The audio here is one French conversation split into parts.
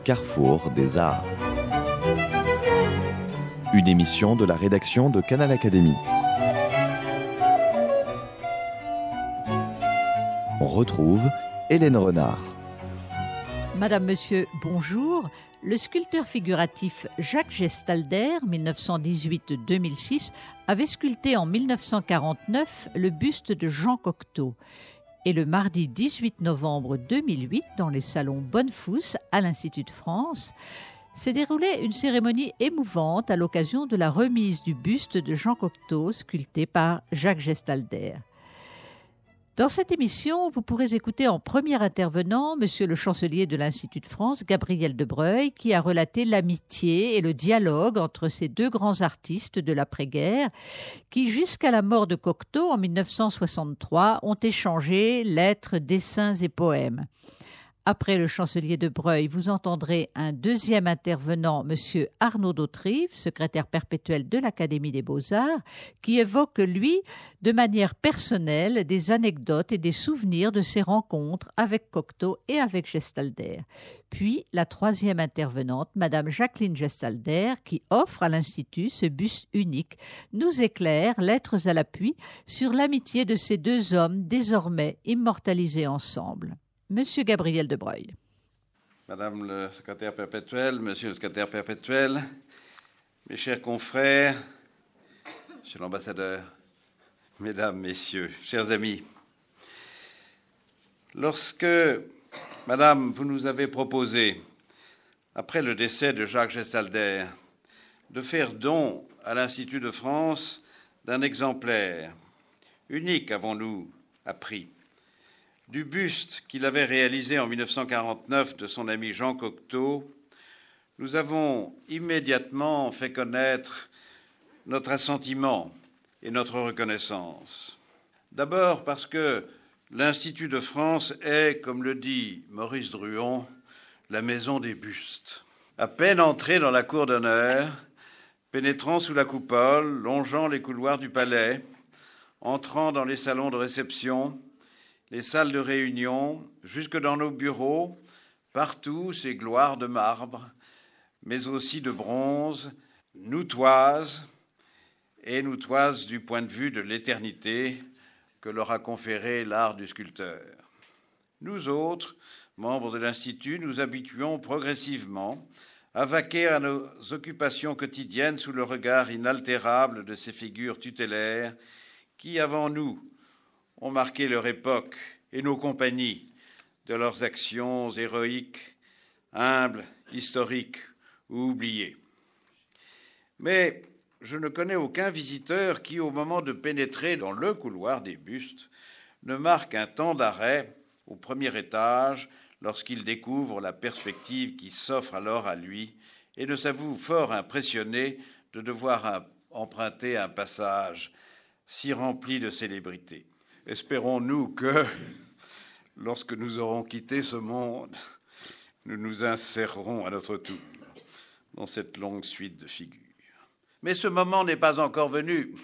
carrefour des arts. Une émission de la rédaction de Canal Académie. On retrouve Hélène Renard. Madame, Monsieur, bonjour. Le sculpteur figuratif Jacques Gestalder, 1918-2006, avait sculpté en 1949 le buste de Jean Cocteau. Et le mardi 18 novembre 2008, dans les salons Bonnefous à l'Institut de France, s'est déroulée une cérémonie émouvante à l'occasion de la remise du buste de Jean Cocteau, sculpté par Jacques Gestalder. Dans cette émission, vous pourrez écouter en premier intervenant Monsieur le chancelier de l'Institut de France, Gabriel de Breuil, qui a relaté l'amitié et le dialogue entre ces deux grands artistes de l'après-guerre qui, jusqu'à la mort de Cocteau en 1963, ont échangé lettres, dessins et poèmes. Après le chancelier de Breuil, vous entendrez un deuxième intervenant, M. Arnaud d'Autrive, secrétaire perpétuel de l'Académie des Beaux-Arts, qui évoque, lui, de manière personnelle, des anecdotes et des souvenirs de ses rencontres avec Cocteau et avec Gestalder. Puis, la troisième intervenante, Mme Jacqueline Gestalder, qui offre à l'Institut ce buste unique, nous éclaire, lettres à l'appui, sur l'amitié de ces deux hommes désormais immortalisés ensemble. Monsieur Gabriel de Breuil. Madame le secrétaire perpétuel, Monsieur le secrétaire perpétuel, mes chers confrères, Monsieur l'ambassadeur, Mesdames, Messieurs, chers amis, lorsque, Madame, vous nous avez proposé, après le décès de Jacques Gestalder, de faire don à l'Institut de France d'un exemplaire unique, avons-nous appris, du buste qu'il avait réalisé en 1949 de son ami Jean Cocteau, nous avons immédiatement fait connaître notre assentiment et notre reconnaissance. D'abord parce que l'Institut de France est, comme le dit Maurice Druon, la maison des bustes. À peine entré dans la cour d'honneur, pénétrant sous la coupole, longeant les couloirs du palais, entrant dans les salons de réception, les salles de réunion, jusque dans nos bureaux, partout ces gloires de marbre, mais aussi de bronze, nous toisent du point de vue de l'éternité que leur a conféré l'art du sculpteur. Nous autres, membres de l'Institut, nous habituons progressivement à vaquer à nos occupations quotidiennes sous le regard inaltérable de ces figures tutélaires qui, avant nous, ont marqué leur époque et nos compagnies de leurs actions héroïques, humbles, historiques ou oubliées. Mais je ne connais aucun visiteur qui, au moment de pénétrer dans le couloir des bustes, ne marque un temps d'arrêt au premier étage lorsqu'il découvre la perspective qui s'offre alors à lui et ne s'avoue fort impressionné de devoir emprunter un passage si rempli de célébrité. Espérons-nous que, lorsque nous aurons quitté ce monde, nous nous insérerons à notre tour dans cette longue suite de figures. Mais ce moment n'est pas encore venu.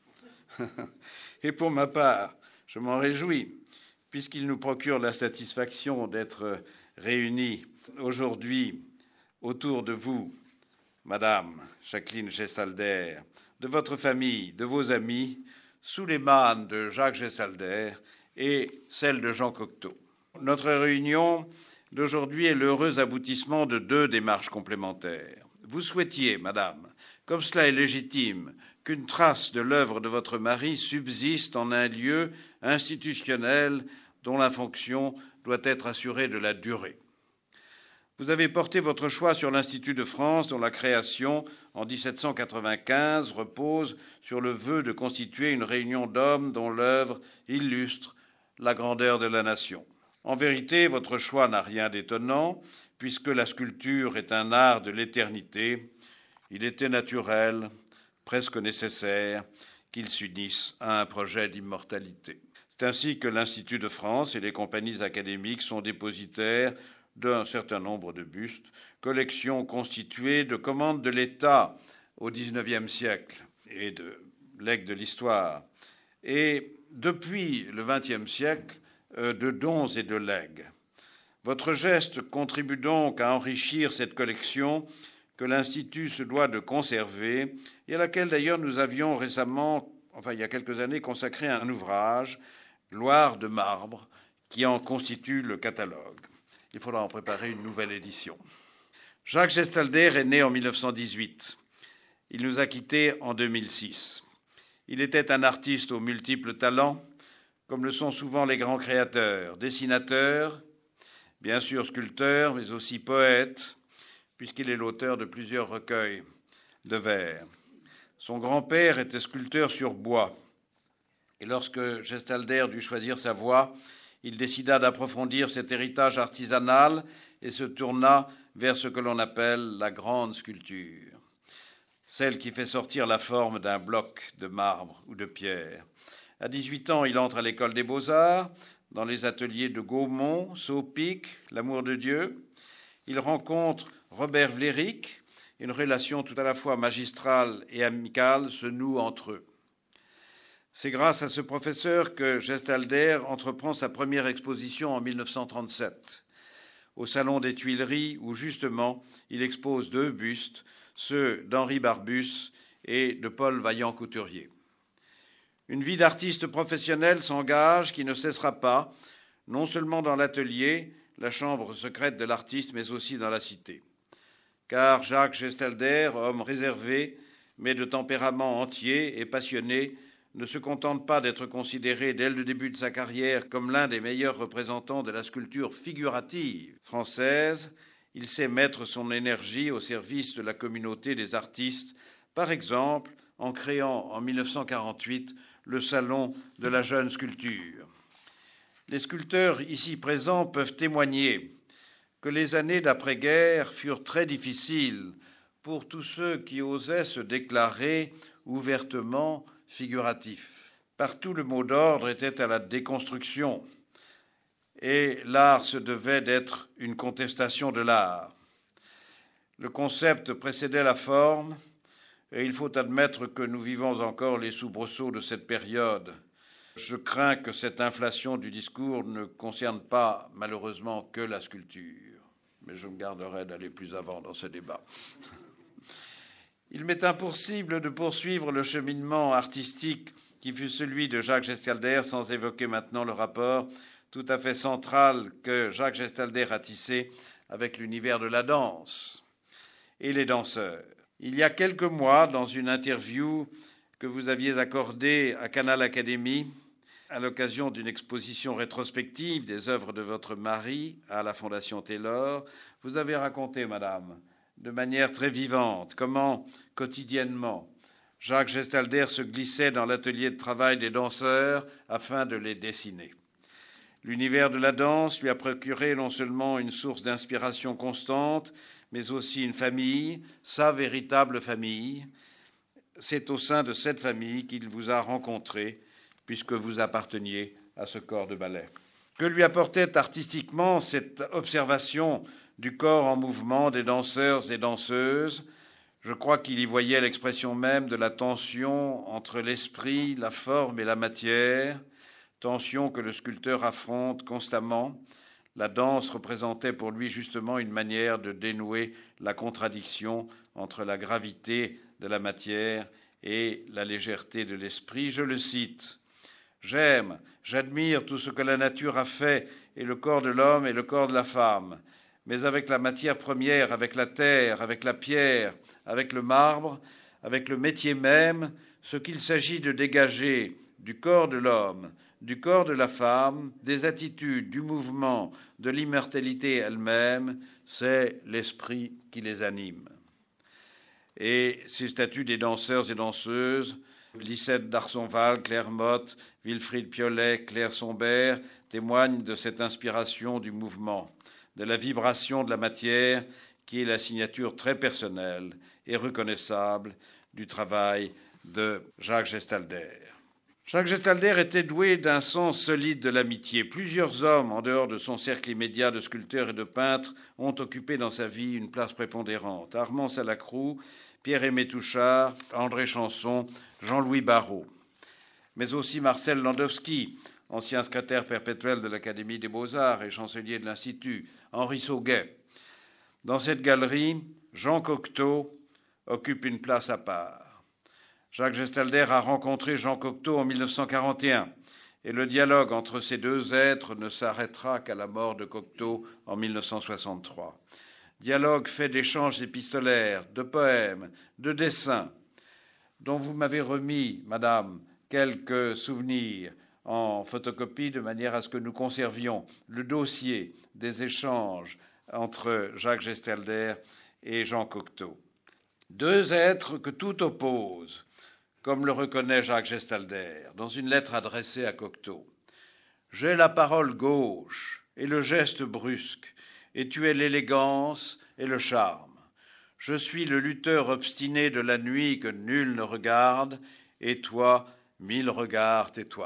Et pour ma part, je m'en réjouis, puisqu'il nous procure la satisfaction d'être réunis aujourd'hui autour de vous, Madame Jacqueline Gestalder, de votre famille, de vos amis, sous les mânes de Jacques Gestalder et celle de Jean Cocteau. Notre réunion d'aujourd'hui est l'heureux aboutissement de deux démarches complémentaires. Vous souhaitiez, Madame, comme cela est légitime, qu'une trace de l'œuvre de votre mari subsiste en un lieu institutionnel dont la fonction doit être assurée de la durée. Vous avez porté votre choix sur l'Institut de France, dont la création, en 1795, repose sur le vœu de constituer une réunion d'hommes dont l'œuvre illustre la grandeur de la nation. En vérité, votre choix n'a rien d'étonnant, puisque la sculpture est un art de l'éternité. Il était naturel, presque nécessaire, qu'ils s'unissent à un projet d'immortalité. C'est ainsi que l'Institut de France et les compagnies académiques sont dépositaires d'un certain nombre de bustes, collection constituée de commandes de l'État au XIXe siècle et de legs de l'histoire, et depuis le XXe siècle, de dons et de legs. Votre geste contribue donc à enrichir cette collection que l'Institut se doit de conserver et à laquelle d'ailleurs nous avions récemment, il y a quelques années, consacré un ouvrage, Gloire de marbre, qui en constitue le catalogue. Il faudra en préparer une nouvelle édition. Jacques Gestalder est né en 1918. Il nous a quittés en 2006. Il était un artiste aux multiples talents, comme le sont souvent les grands créateurs, dessinateurs, bien sûr sculpteur, mais aussi poète, puisqu'il est l'auteur de plusieurs recueils de vers. Son grand-père était sculpteur sur bois. Et lorsque Gestalder dut choisir sa voie, il décida d'approfondir cet héritage artisanal et se tourna vers ce que l'on appelle la grande sculpture, celle qui fait sortir la forme d'un bloc de marbre ou de pierre. À 18 ans, il entre à l'école des Beaux-Arts, dans les ateliers de Gaumont, Saupic, L'Amour de Dieu. Il rencontre Robert Vlérick. Une relation tout à la fois magistrale et amicale se noue entre eux. C'est grâce à ce professeur que Gestalder entreprend sa première exposition en 1937, au Salon des Tuileries, où justement il expose 2 bustes, ceux d'Henri Barbus et de Paul Vaillant-Couturier. Une vie d'artiste professionnel s'engage qui ne cessera pas, non seulement dans l'atelier, la chambre secrète de l'artiste, mais aussi dans la cité. Car Jacques Gestalder, homme réservé, mais de tempérament entier et passionné, ne se contente pas d'être considéré dès le début de sa carrière comme l'un des meilleurs représentants de la sculpture figurative française. Il sait mettre son énergie au service de la communauté des artistes, par exemple en créant en 1948 le Salon de la jeune sculpture. Les sculpteurs ici présents peuvent témoigner que les années d'après-guerre furent très difficiles pour tous ceux qui osaient se déclarer ouvertement figuratifs. Partout, le mot d'ordre était à la déconstruction, et l'art se devait d'être une contestation de l'art. Le concept précédait la forme, et il faut admettre que nous vivons encore les soubresauts de cette période. Je crains que cette inflation du discours ne concerne pas, malheureusement, que la sculpture, mais je me garderai d'aller plus avant dans ce débat. Il m'est impossible de poursuivre le cheminement artistique qui fut celui de Jacques Gestalder sans évoquer maintenant le rapport tout à fait central que Jacques Gestalder a tissé avec l'univers de la danse et les danseurs. Il y a quelques mois, dans une interview que vous aviez accordée à Canal Académie, à l'occasion d'une exposition rétrospective des œuvres de votre mari à la Fondation Taylor, vous avez raconté, madame, de manière très vivante, comment, quotidiennement, Jacques Gestalder se glissait dans l'atelier de travail des danseurs afin de les dessiner. L'univers de la danse lui a procuré non seulement une source d'inspiration constante, mais aussi une famille, sa véritable famille. C'est au sein de cette famille qu'il vous a rencontré, puisque vous apparteniez à ce corps de ballet. Que lui apportait artistiquement cette observation du corps en mouvement des danseurs et danseuses? Je crois qu'il y voyait l'expression même de la tension entre l'esprit, la forme et la matière, tension que le sculpteur affronte constamment. La danse représentait pour lui justement une manière de dénouer la contradiction entre la gravité de la matière et la légèreté de l'esprit. Je le cite: « J'aime, j'admire tout ce que la nature a fait, et le corps de l'homme et le corps de la femme. Mais avec la matière première, avec la terre, avec la pierre, avec le marbre, avec le métier même, ce qu'il s'agit de dégager du corps de l'homme, du corps de la femme, des attitudes, du mouvement, de l'immortalité elle-même, c'est l'esprit qui les anime. » Et ces statues des danseurs et danseuses, Lysette d'Arsonval, Claire Motte, Wilfrid Piolet, Claire Sombert, témoignent de cette inspiration du mouvement, de la vibration de la matière, qui est la signature très personnelle et reconnaissable du travail de Jacques Gestalder. Jacques Gestalder était doué d'un sens solide de l'amitié. Plusieurs hommes, en dehors de son cercle immédiat de sculpteurs et de peintres, ont occupé dans sa vie une place prépondérante. Armand Salacrou, Pierre-Aimé Touchard, André Chanson, Jean-Louis Barrault. Mais aussi Marcel Landowski, ancien secrétaire perpétuel de l'Académie des Beaux-Arts et chancelier de l'Institut, Henri Sauguet. Dans cette galerie, Jean Cocteau occupe une place à part. Jacques Gestalder a rencontré Jean Cocteau en 1941 et le dialogue entre ces deux êtres ne s'arrêtera qu'à la mort de Cocteau en 1963. Dialogue fait d'échanges épistolaires, de poèmes, de dessins, dont vous m'avez remis, Madame, quelques souvenirs en photocopie de manière à ce que nous conservions le dossier des échanges entre Jacques Gestalder et Jean Cocteau. Deux êtres que tout oppose, comme le reconnaît Jacques Gestalder dans une lettre adressée à Cocteau. « J'ai la parole gauche et le geste brusque, et tu es l'élégance et le charme. Je suis le lutteur obstiné de la nuit que nul ne regarde, et toi, 1000 regards t'étoilent. »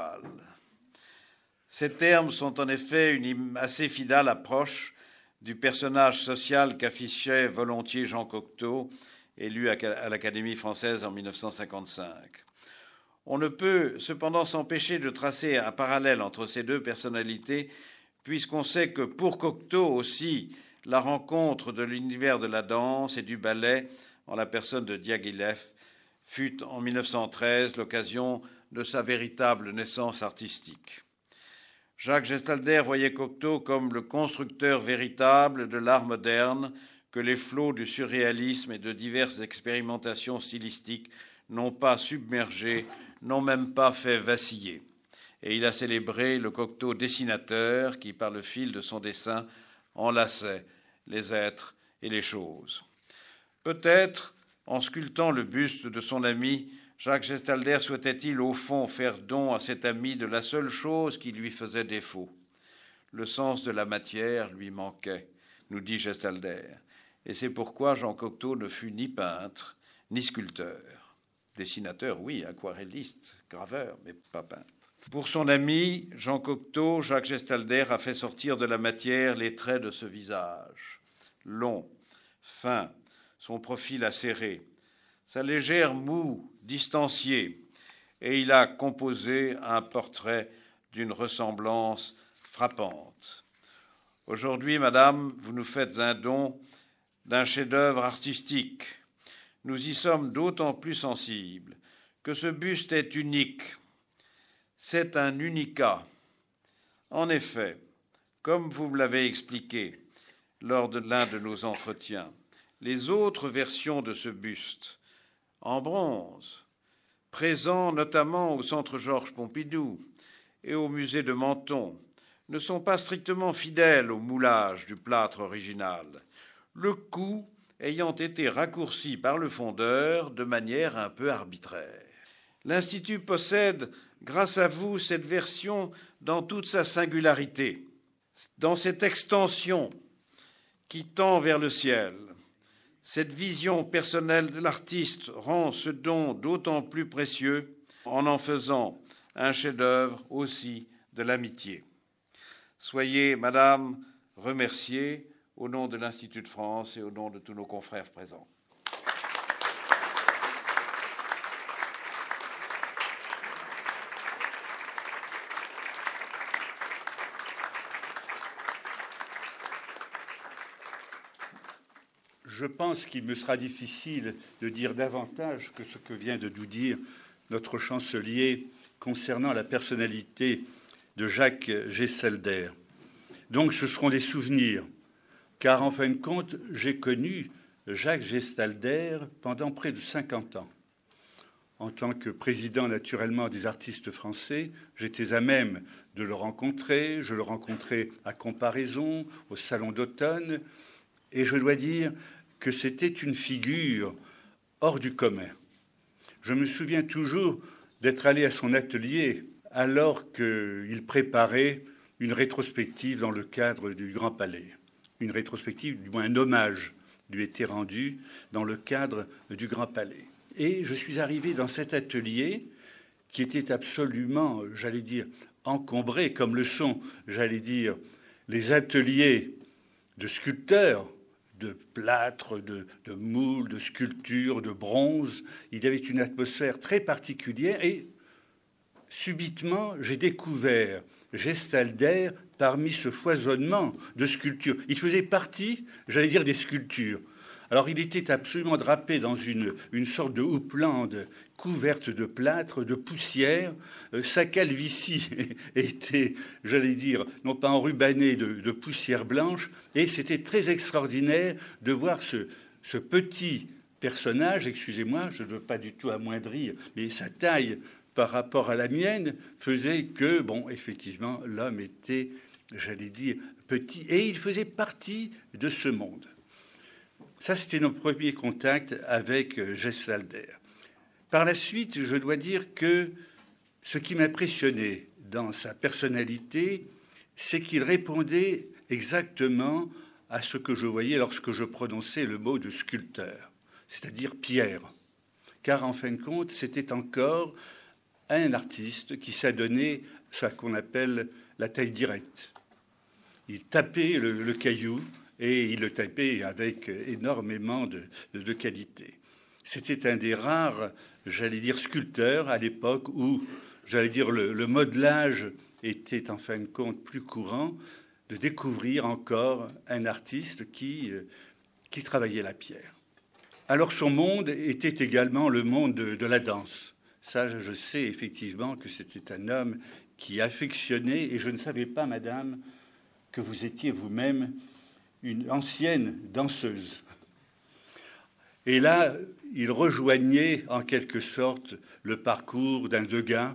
Ces termes sont en effet une assez fidèle approche du personnage social qu'affichait volontiers Jean Cocteau, élu à l'Académie française en 1955. On ne peut cependant s'empêcher de tracer un parallèle entre ces deux personnalités, puisqu'on sait que pour Cocteau aussi, la rencontre de l'univers de la danse et du ballet, en la personne de Diaghilev, fut en 1913 l'occasion de sa véritable naissance artistique. Jacques Gestalder voyait Cocteau comme le constructeur véritable de l'art moderne que les flots du surréalisme et de diverses expérimentations stylistiques n'ont pas submergé, n'ont même pas fait vaciller. Et il a célébré le Cocteau dessinateur qui, par le fil de son dessin, enlaçait les êtres et les choses. Peut-être, en sculptant le buste de son ami, Jacques Gestalder souhaitait-il au fond faire don à cet ami de la seule chose qui lui faisait défaut. Le sens de la matière lui manquait, nous dit Gestalder, et c'est pourquoi Jean Cocteau ne fut ni peintre ni sculpteur. Dessinateur, oui, aquarelliste, graveur, mais pas peintre. Pour son ami Jean Cocteau, Jacques Gestalder a fait sortir de la matière les traits de ce visage, long, fin, son profil acéré, sa légère moue distanciée, et il a composé un portrait d'une ressemblance frappante. Aujourd'hui, Madame, vous nous faites un don d'un chef-d'œuvre artistique. Nous y sommes d'autant plus sensibles que ce buste est unique. C'est un unicat. En effet, comme vous me l'avez expliqué lors de l'un de nos entretiens, les autres versions de ce buste, en bronze, présents notamment au Centre Georges Pompidou et au musée de Menton, ne sont pas strictement fidèles au moulage du plâtre original, le cou ayant été raccourci par le fondeur de manière un peu arbitraire. L'Institut possède, grâce à vous, cette version dans toute sa singularité, dans cette extension qui tend vers le ciel. Cette vision personnelle de l'artiste rend ce don d'autant plus précieux en faisant un chef-d'œuvre aussi de l'amitié. Soyez, Madame, remerciée au nom de l'Institut de France et au nom de tous nos confrères présents. Je pense qu'il me sera difficile de dire davantage que ce que vient de nous dire notre chancelier concernant la personnalité de Jacques Gestalder. Donc ce seront des souvenirs, car en fin de compte, j'ai connu Jacques Gestalder pendant près de 50 ans. En tant que président naturellement des artistes français, j'étais à même de le rencontrer. Je le rencontrais à Comparaison, au Salon d'automne, et je dois dire que c'était une figure hors du commun. Je me souviens toujours d'être allé à son atelier alors qu'il préparait une rétrospective dans le cadre du Grand Palais. Une rétrospective, du moins un hommage, lui était rendu dans le cadre du Grand Palais. Et je suis arrivé dans cet atelier qui était absolument, j'allais dire, encombré, comme le sont, j'allais dire, les ateliers de sculpteurs, de plâtre, de moules, de sculptures, de bronze. Il y avait une atmosphère très particulière et subitement, j'ai découvert Gestalder parmi ce foisonnement de sculptures. Il faisait partie, j'allais dire, des sculptures. Alors, il était absolument drapé dans une sorte de houppelande couverte de plâtre, de poussière. Sa calvitie était, j'allais dire, non pas enrubannée de poussière blanche. Et c'était très extraordinaire de voir ce petit personnage, excusez-moi, je ne veux pas du tout amoindrir, mais sa taille par rapport à la mienne faisait que, bon, effectivement, l'homme était, j'allais dire, petit. Et il faisait partie de ce monde. Ça, c'était notre premier contact avec Gestalder. Par la suite, je dois dire que ce qui m'impressionnait dans sa personnalité, c'est qu'il répondait exactement à ce que je voyais lorsque je prononçais le mot de sculpteur, c'est-à-dire pierre. Car en fin de compte, c'était encore un artiste qui s'adonnait à ce qu'on appelle la taille directe. Il tapait le caillou, et il le tapait avec énormément de qualité. C'était un des rares, j'allais dire, sculpteurs à l'époque où, j'allais dire, le modelage était en fin de compte plus courant, de découvrir encore un artiste qui travaillait la pierre. Alors son monde était également le monde de la danse. Ça, je sais effectivement que c'était un homme qui affectionnait, et je ne savais pas, madame, que vous étiez vous-même une ancienne danseuse. Et là, il rejoignait en quelque sorte le parcours d'un Degas,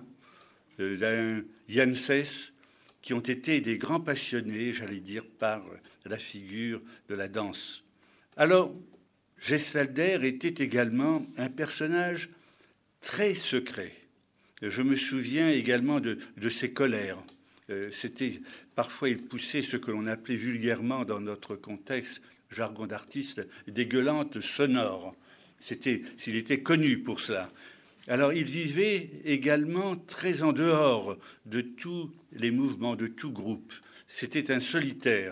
d'un Janssens, qui ont été des grands passionnés, j'allais dire, par la figure de la danse. Alors, Gestalder était également un personnage très secret. Je me souviens également de ses colères. C'était parfois il poussait ce que l'on appelait vulgairement dans notre contexte jargon d'artiste des gueulantes sonores. S'il était connu pour cela. Alors il vivait également très en dehors de tous les mouvements, de tout groupe. C'était un solitaire.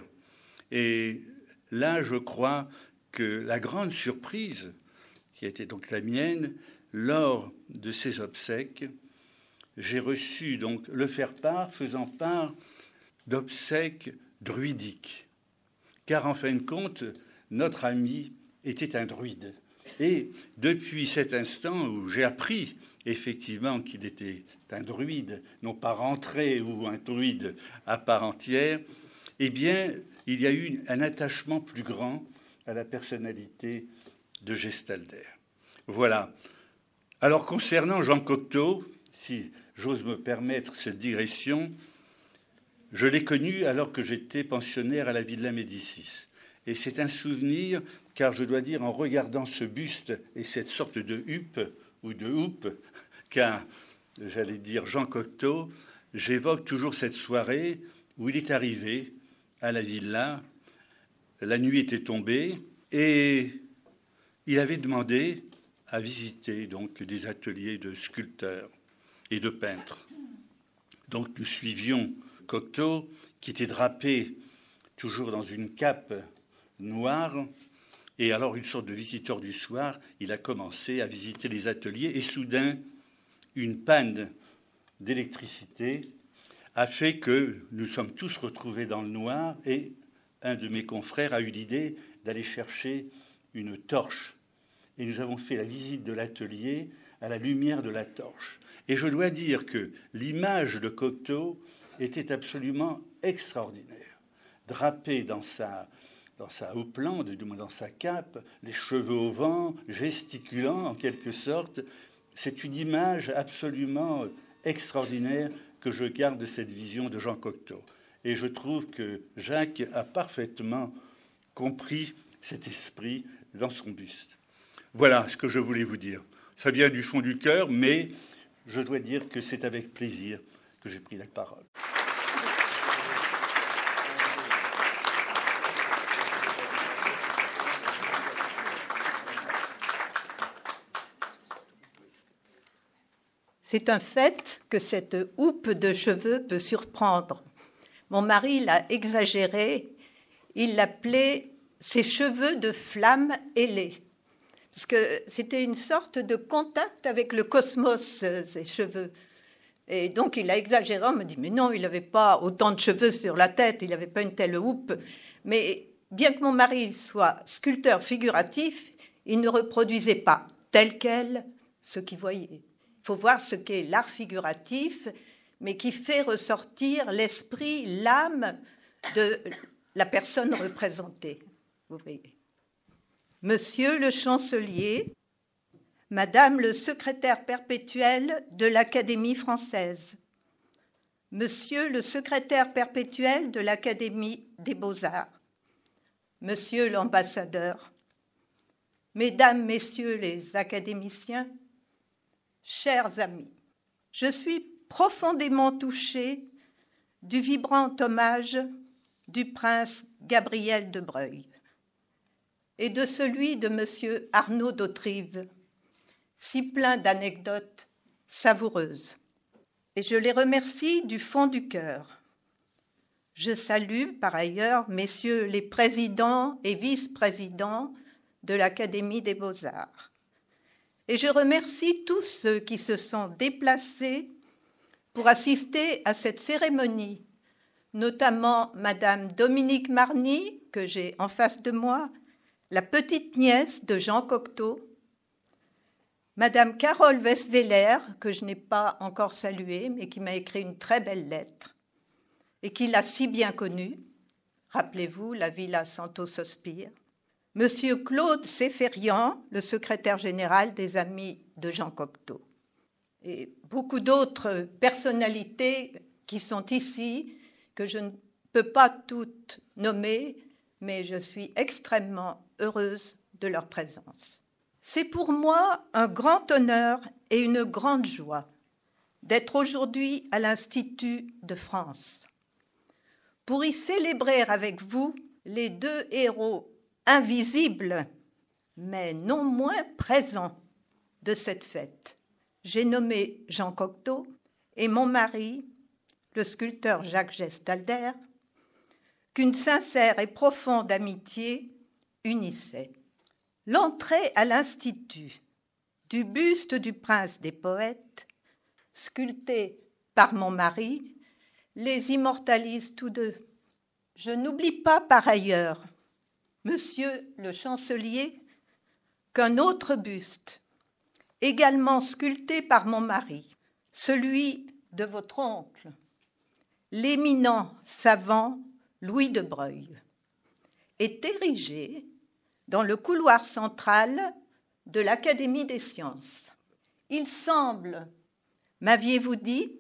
Et là, je crois que la grande surprise, qui était donc la mienne, lors de ses obsèques, j'ai reçu donc le faire-part, faisant part d'obsèques druidiques. Car en fin de compte, notre ami était un druide. Et depuis cet instant où j'ai appris effectivement qu'il était un druide, non pas rentré ou un druide à part entière, eh bien, il y a eu un attachement plus grand à la personnalité de Gestalder. Voilà. Alors, concernant Jean Cocteau, si j'ose me permettre cette digression, je l'ai connu alors que j'étais pensionnaire à la Villa Médicis. Et c'est un souvenir, car je dois dire, en regardant ce buste et cette sorte de huppe, ou de houppe, car, j'allais dire, Jean Cocteau, j'évoque toujours cette soirée où il est arrivé à la Villa. La nuit était tombée et il avait demandé à visiter donc des ateliers de sculpteurs et de peintres. Donc nous suivions Cocteau, qui était drapé toujours dans une cape noire, et alors une sorte de visiteur du soir, il a commencé à visiter les ateliers, et soudain, une panne d'électricité a fait que nous sommes tous retrouvés dans le noir, et un de mes confrères a eu l'idée d'aller chercher une torche. Et nous avons fait la visite de l'atelier à la lumière de la torche. Et je dois dire que l'image de Cocteau était absolument extraordinaire. Drapé dans sa houppelande, du moins dans sa cape, les cheveux au vent, gesticulant en quelque sorte, c'est une image absolument extraordinaire que je garde de cette vision de Jean Cocteau. Et je trouve que Jacques a parfaitement compris cet esprit dans son buste. Voilà ce que je voulais vous dire. Ça vient du fond du cœur, mais je dois dire que c'est avec plaisir que j'ai pris la parole. C'est un fait que cette houppe de cheveux peut surprendre. Mon mari l'a exagéré, il l'appelait ses cheveux de flamme ailée. Parce que c'était une sorte de contact avec le cosmos, ces cheveux. Et donc, il a exagéré. On me dit, mais non, il n'avait pas autant de cheveux sur la tête, il n'avait pas une telle houppe. Mais bien que mon mari soit sculpteur figuratif, il ne reproduisait pas tel quel ce qu'il voyait. Il faut voir ce qu'est l'art figuratif, mais qui fait ressortir l'esprit, l'âme de la personne représentée. Vous voyez. Monsieur le chancelier, Madame le secrétaire perpétuel de l'Académie française, Monsieur le secrétaire perpétuel de l'Académie des beaux-arts, Monsieur l'ambassadeur, Mesdames, Messieurs les académiciens, chers amis, je suis profondément touchée du vibrant hommage du prince Gabriel de Broglie et de celui de Monsieur Arnaud d'Autrive, si plein d'anecdotes savoureuses. Et je les remercie du fond du cœur. Je salue par ailleurs messieurs les présidents et vice-présidents de l'Académie des beaux-arts. Et je remercie tous ceux qui se sont déplacés pour assister à cette cérémonie, notamment Madame Dominique Marny, que j'ai en face de moi, la petite nièce de Jean Cocteau, Madame Carole Westweller, que je n'ai pas encore saluée, mais qui m'a écrit une très belle lettre, et qui l'a si bien connue, rappelez-vous, la Villa Santo Sospir, Monsieur Claude Séférian, le secrétaire général des Amis de Jean Cocteau, et beaucoup d'autres personnalités qui sont ici, que je ne peux pas toutes nommer, mais je suis extrêmement heureuse de leur présence. C'est pour moi un grand honneur et une grande joie d'être aujourd'hui à l'Institut de France pour y célébrer avec vous les deux héros invisibles, mais non moins présents de cette fête. J'ai nommé Jean Cocteau et mon mari, le sculpteur Jacques Gestalder, qu'une sincère et profonde amitié unissait. L'entrée à l'Institut du buste du prince des poètes, sculpté par mon mari, les immortalise tous deux. Je n'oublie pas par ailleurs, Monsieur le chancelier, qu'un autre buste, également sculpté par mon mari, celui de votre oncle, l'éminent savant Louis de Broglie, est érigé dans le couloir central de l'Académie des sciences. Il semble, m'aviez-vous dit,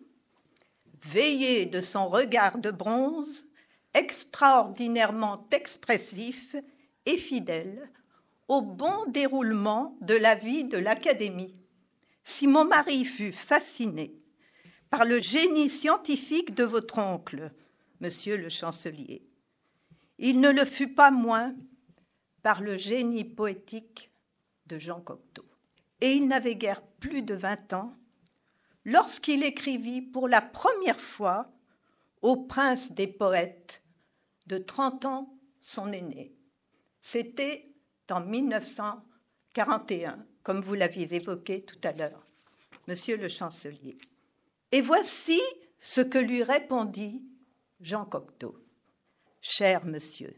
veiller de son regard de bronze, extraordinairement expressif et fidèle au bon déroulement de la vie de l'Académie. Si mon mari fut fasciné par le génie scientifique de votre oncle, Monsieur le chancelier, il ne le fut pas moins par le génie poétique de Jean Cocteau. Et il n'avait guère plus de 20 ans lorsqu'il écrivit pour la première fois au prince des poètes, de 30 ans son aîné. C'était en 1941, comme vous l'aviez évoqué tout à l'heure, Monsieur le chancelier. Et voici ce que lui répondit Jean Cocteau. Cher monsieur,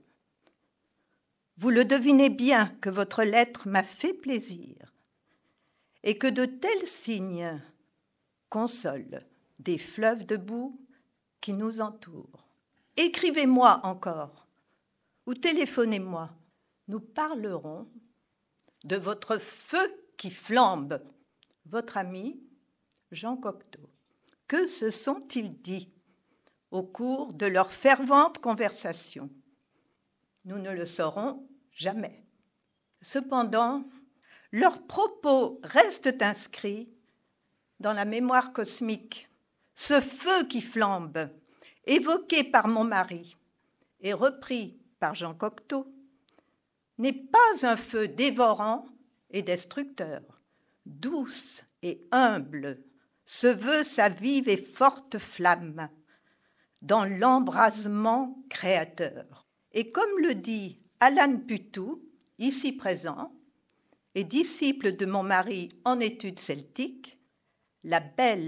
vous le devinez bien que votre lettre m'a fait plaisir et que de tels signes consolent des fleuves de boue qui nous entourent. Écrivez-moi encore ou téléphonez-moi. Nous parlerons de votre feu qui flambe. Votre ami Jean Cocteau. Que se sont-ils dit au cours de leur fervente conversation? Nous ne le saurons jamais. Cependant, leurs propos restent inscrits dans la mémoire cosmique. Ce feu qui flambe, évoqué par mon mari et repris par Jean Cocteau, n'est pas un feu dévorant et destructeur. Douce et humble se veut sa vive et forte flamme dans l'embrasement créateur. Et comme le dit Alan Putou, ici présent, et disciple de mon mari en études celtiques, la belle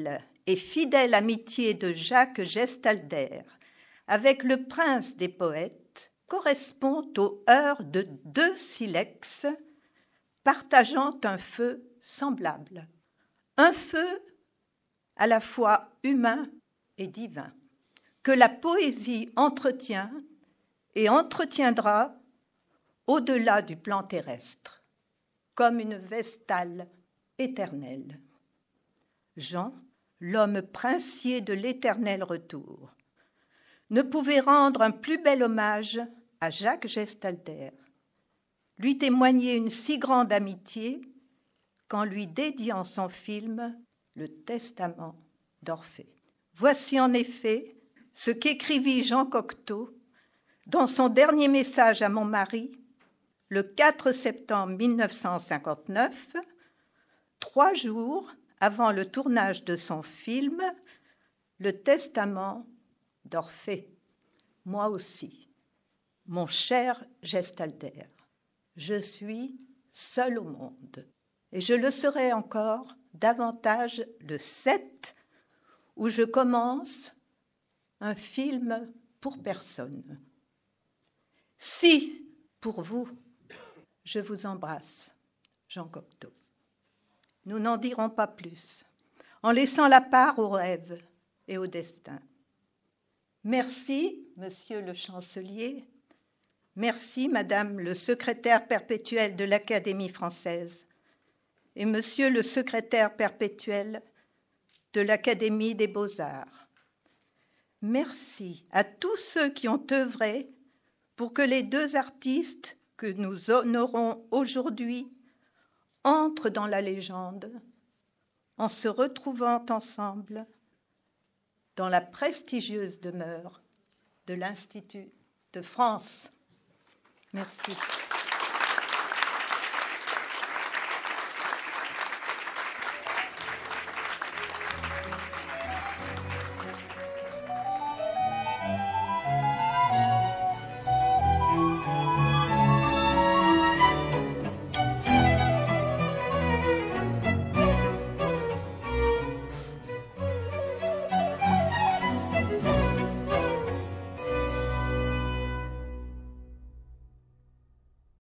et fidèle amitié de Jacques Gestalder avec le prince des poètes correspond aux heures de deux silex partageant un feu semblable, un feu à la fois humain et divin, que la poésie entretient et entretiendra au-delà du plan terrestre, comme une vestale éternelle. Jean, l'homme princier de l'éternel retour, ne pouvait rendre un plus bel hommage à Jacques Gestalder, lui témoigner une si grande amitié qu'en lui dédiant son film « Le Testament d'Orphée ». Voici en effet ce qu'écrivit Jean Cocteau dans son dernier message à mon mari, le 4 septembre 1959, 3 jours avant le tournage de son film « Le Testament d'Orphée ». Moi aussi, mon cher Gestalder, je suis seul au monde, et je le serai encore davantage le 7, où je commence un film pour personne. Si, pour vous, je vous embrasse, Jean Cocteau. Nous n'en dirons pas plus, en laissant la part aux rêves et au destin. Merci, Monsieur le Chancelier. Merci, Madame le secrétaire perpétuel de l'Académie française et Monsieur le secrétaire perpétuel de l'Académie des Beaux-Arts. Merci à tous ceux qui ont œuvré pour que les deux artistes que nous honorons aujourd'hui entrent dans la légende en se retrouvant ensemble dans la prestigieuse demeure de l'Institut de France. Merci.